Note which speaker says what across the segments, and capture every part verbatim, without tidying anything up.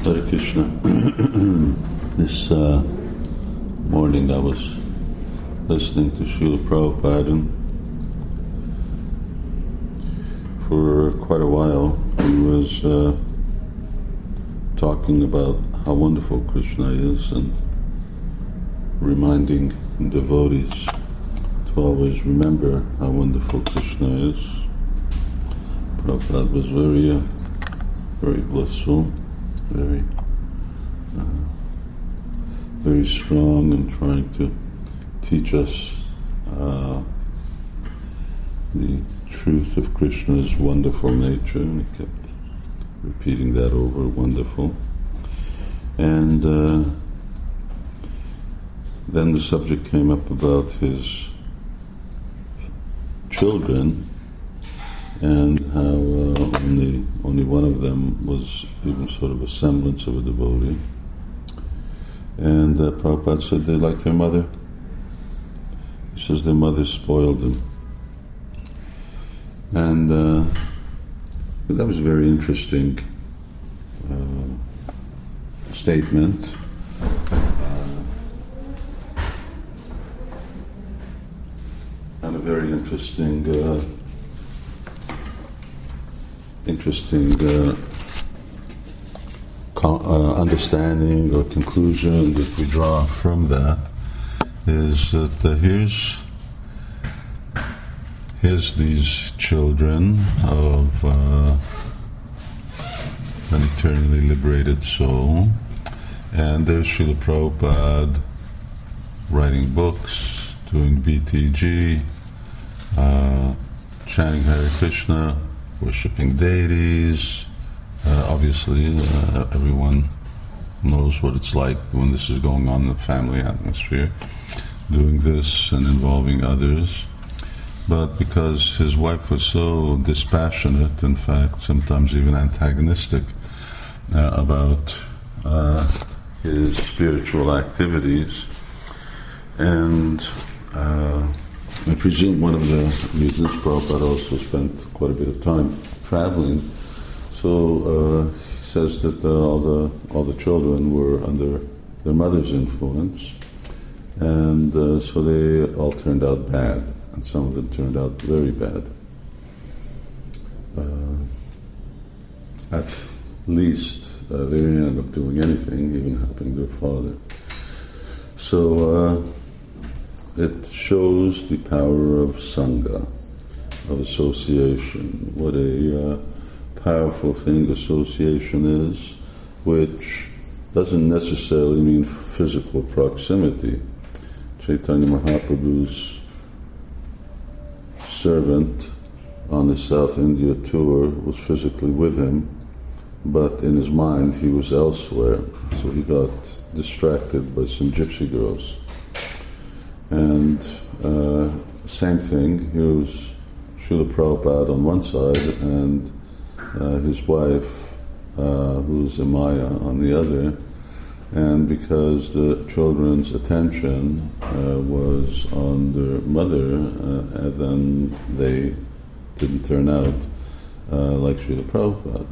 Speaker 1: Hare Krishna. This uh, morning I was listening to Srila Prabhupada, and for quite a while he was uh, talking about how wonderful Krishna is and reminding devotees to always remember how wonderful Krishna is. Prabhupada was very, uh, very blissful, very, uh, very strong in trying to teach us uh, the truth of Krishna's wonderful nature, and he kept repeating that over, wonderful. And uh, then the subject came up about his children, and how uh, only only one of them was even sort of a semblance of a devotee. And uh, Prabhupada said they like their mother. He says their mother spoiled them. And uh, that was a very interesting uh, statement. Uh, and a very interesting uh, interesting uh, con- uh, understanding or conclusion that we draw from that is that uh, here's here's these children of uh, an eternally liberated soul, and there's Srila Prabhupada writing books, doing B T G, uh, chanting Hare Krishna, worshipping deities. Uh, obviously, uh, everyone knows what it's like when this is going on in the family atmosphere, doing this and involving others. But because his wife was so dispassionate, in fact, sometimes even antagonistic uh, about uh, his spiritual activities, and uh, I presume one of the reasons Prabhupada also spent quite a bit of time traveling. So uh, he says that uh, all the all the children were under their mother's influence, and uh, so they all turned out bad, and some of them turned out very bad. Uh, at least uh, they didn't end up doing anything, even helping their father. So. Uh, It shows the power of Sangha, of association. What a uh, powerful thing association is, which doesn't necessarily mean physical proximity. Chaitanya Mahaprabhu's servant on his South India tour was physically with him, but in his mind he was elsewhere, so he got distracted by some gypsy girls. And uh, same thing, here was Srila Prabhupada on one side and uh, his wife, uh, who's Amaya, on the other. And because the children's attention uh, was on their mother, uh, and then they didn't turn out uh, like Srila Prabhupada.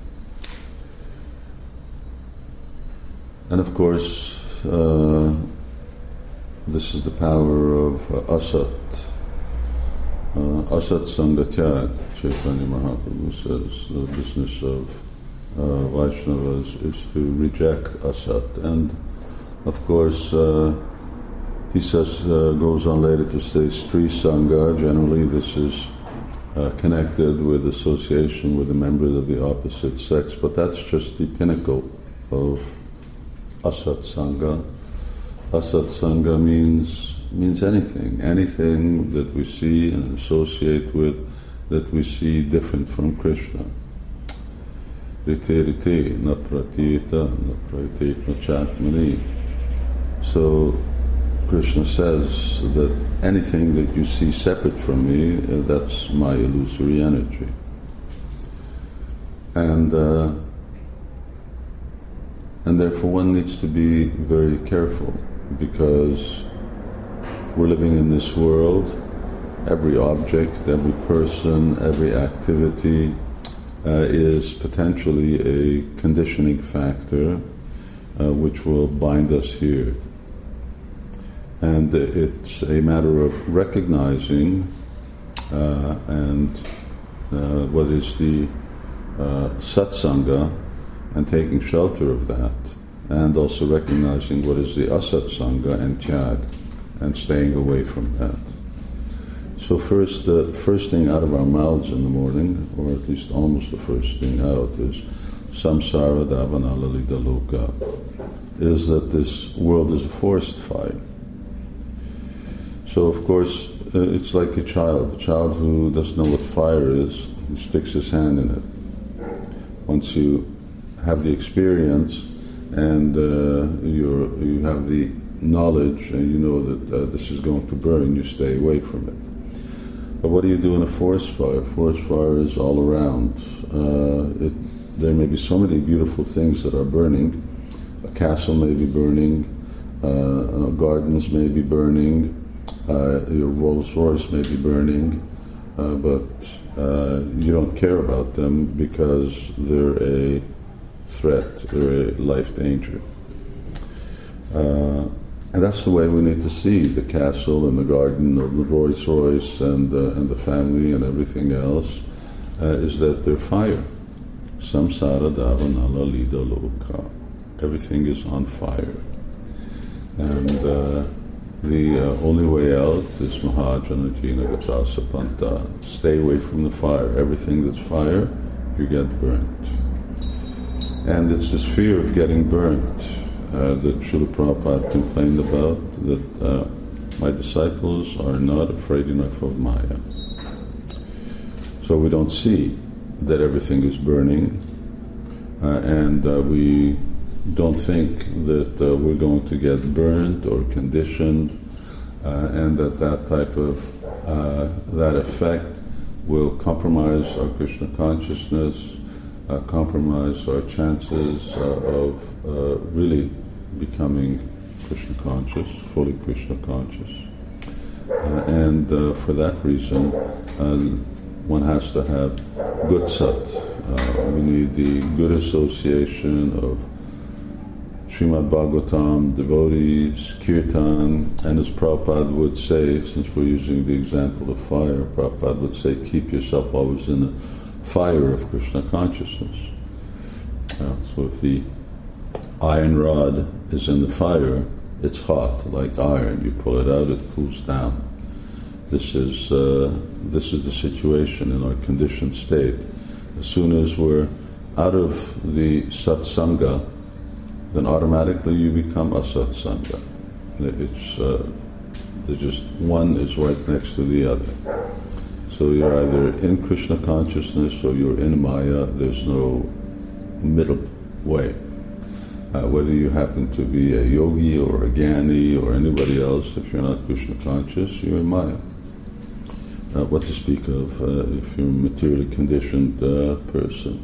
Speaker 1: And of course, uh, this is the power of uh, asat. Uh, asat sangatya, Chaitanya Mahaprabhu says. The business of uh, Vaishnavas is to reject asat. And of course, uh, he says, uh, goes on later to say Stri Sangha. Generally, this is uh, connected with association with a member of the opposite sex, but that's just the pinnacle of asat sangha. Asat Sangha means means anything, anything that we see and associate with, that we see different from Krishna. Rite rite, na pratita, na pratit na chatmani. So Krishna says that anything that you see separate from me, uh, that's my illusory energy. And uh, and therefore one needs to be very careful, because we're living in this world. Every object, every person, every activity uh, is potentially a conditioning factor uh, which will bind us here. And it's a matter of recognizing uh, and uh, what is the uh, satsanga and taking shelter of that, and also recognizing what is the asatsanga and tyag and staying away from that. So first, the first thing out of our mouths in the morning, or at least almost the first thing out, is samsara davana lalita loka, is that this world is a forest fire. So of course, uh, it's like a child, a child who doesn't know what fire is, he sticks his hand in it. Once you have the experience and uh, you're, you have the knowledge and you know that uh, this is going to burn, you stay away from it. But what do you do in a forest fire? Forest fire is all around. Uh, it, there may be so many beautiful things that are burning. A castle may be burning, uh, uh, gardens may be burning, uh, your Rolls Royce may be burning, uh, but uh, you don't care about them because they're a threat, they're a life danger. Uh, And that's the way we need to see the castle and the garden, or the Rolls Royce and, uh, and the family and everything else, uh, is that they're fire. Samsara davanala lida loka. Everything is on fire. And uh, the uh, only way out is Mahajana Jina Gatasa Panta. Stay away from the fire. Everything that's fire, you get burnt. And it's this fear of getting burnt Uh, that Srila Prabhupada complained about, that uh, my disciples are not afraid enough of Maya. So we don't see that everything is burning, uh, and uh, we don't think that uh, we're going to get burned or conditioned, uh, and that that type of, uh, that effect will compromise our Krishna consciousness, uh, compromise our chances uh, of uh, really becoming Krishna conscious, fully Krishna conscious. Uh, and uh, for that reason, uh, one has to have good sat. Uh, we need the good association of Srimad Bhagavatam, devotees, kirtan, and as Prabhupada would say, since we're using the example of fire, Prabhupada would say, keep yourself always in the fire of Krishna consciousness. Uh, so if the iron rod is in the fire, it's hot, like iron. You pull it out, it cools down. This is uh, this is the situation in our conditioned state. As soon as we're out of the satsanga, then automatically you become asatsanga. It's uh, just one is right next to the other. So you're either in Krishna consciousness or you're in Maya. There's no middle way. Uh, whether you happen to be a yogi or a jnani or anybody else, if you're not Krishna conscious, you're in Maya. Uh, what to speak of uh, if you're a materially conditioned uh, person.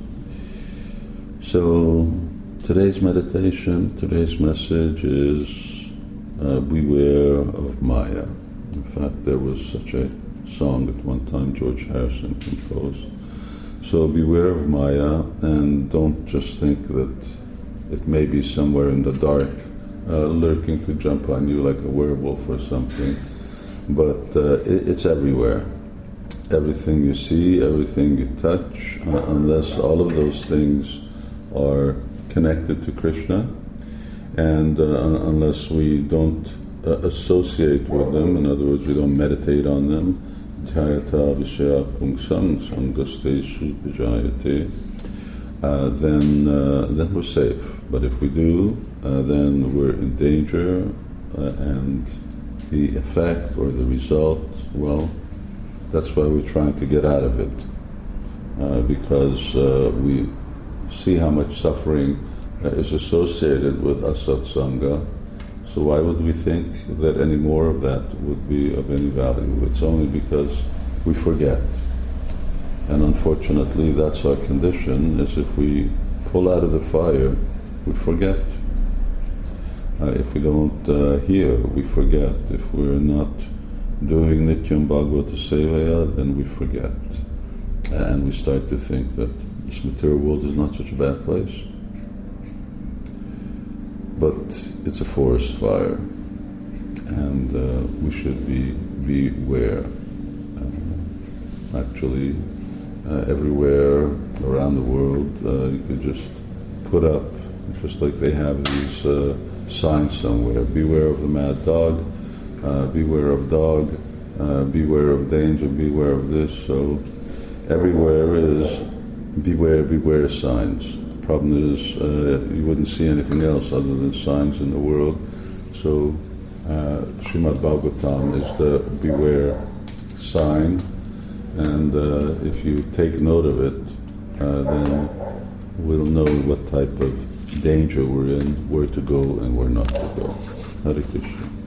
Speaker 1: So today's meditation, today's message is uh, beware of Maya. In fact, there was such a song at one time George Harrison composed. So beware of Maya, and don't just think that it may be somewhere in the dark, uh, lurking to jump on you like a werewolf or something. But uh, it, it's everywhere. Everything you see, everything you touch, uh, unless all of those things are connected to Krishna, and uh, unless we don't uh, associate with them, in other words, we don't meditate on them, dhyata vishaya pungsam sangasteshu vijayate, Uh, then uh, then we're safe. But if we do, uh, then we're in danger, uh, and the effect or the result, well, that's why we're trying to get out of it, uh, because uh, we see how much suffering uh, is associated with asatsanga. So why would we think that any more of that would be of any value? It's only because we forget. And unfortunately, that's our condition, is if we pull out of the fire, we forget. Uh, if we don't uh, hear, we forget. If we're not doing Nityam Bhagavata Sevaya, then we forget. And we start to think that this material world is not such a bad place. But it's a forest fire, and uh, we should be beware. Uh, actually, uh, everywhere around the world, uh, you could just put up, just like they have these uh, signs somewhere, beware of the mad dog, uh, beware of dog, uh, beware of danger, beware of this. So everywhere is beware, beware signs. The problem is uh, you wouldn't see anything else other than signs in the world. So uh, Srimad Bhagavatam is the beware sign, and uh, if you take note of it, uh, then we'll know what type of danger we're in, where to go and where not to go. Hare Krishna.